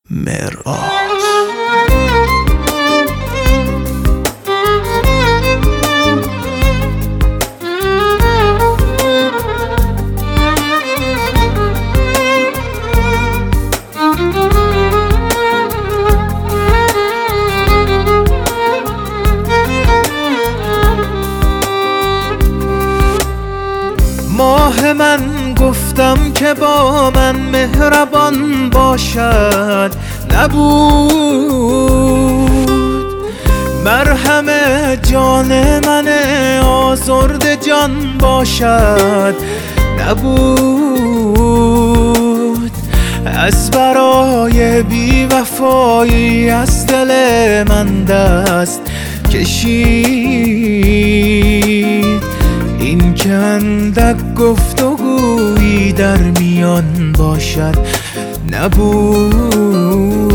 مرآت. ماه من گفتم که با من مهربان باشد، نبود. مرهم جان من آزرده جان باشد، نبود. از برای بی وفایی از دل من دست کشید. این که اندک گفتگویی در میان باشد، نبود.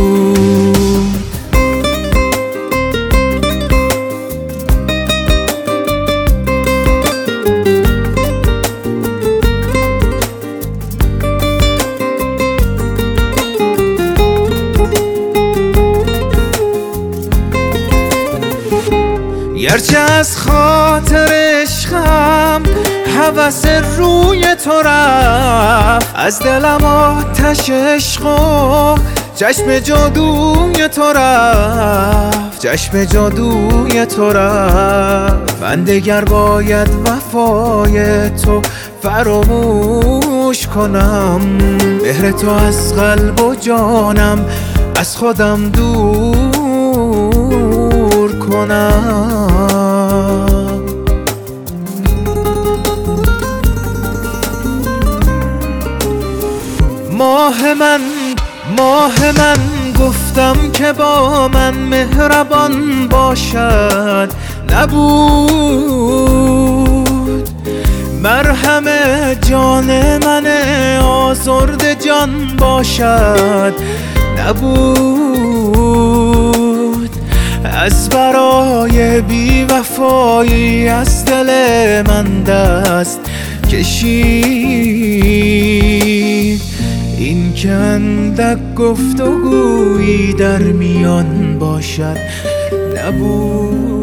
گرچه از خاطر عشقم هوس روی تو رفت، از دلم آتش عشق و چشم جادوی تو رفت، چشم جادوی تو رفت. من دگر باید وفای تو فراموش کنم، مهر تو از قلب و جانم از خودم دور کنم. ماه من گفتم که با من مهربان باشد، نبود. مرهم جان من آزرده جان باشد، نبود. از برای بی وفایی از دل من دست کشید. این که اندک گفتگویی در میان باشد، نبود.